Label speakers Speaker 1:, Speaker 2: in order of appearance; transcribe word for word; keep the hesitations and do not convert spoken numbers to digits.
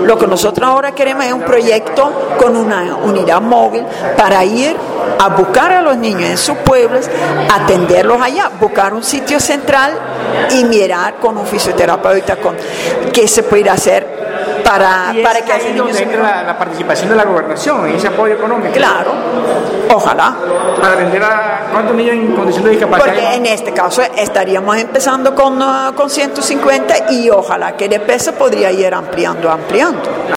Speaker 1: Lo que nosotros ahora queremos es un proyecto con una unidad móvil para ir a buscar a los niños en sus pueblos, atenderlos allá, buscar un sitio central y mirar con un fisioterapeuta con qué se puede hacer para,
Speaker 2: y
Speaker 1: para
Speaker 2: es
Speaker 1: que
Speaker 2: ahí
Speaker 1: ese
Speaker 2: donde entra la, la participación de la gobernación en ese apoyo económico.
Speaker 1: Claro, ojalá.
Speaker 2: Para atender a cuántos niños en condición de discapacidad.
Speaker 1: Porque en este caso estaríamos empezando con, uh, con ciento cincuenta y ojalá que después se podría ir ampliando, ampliando.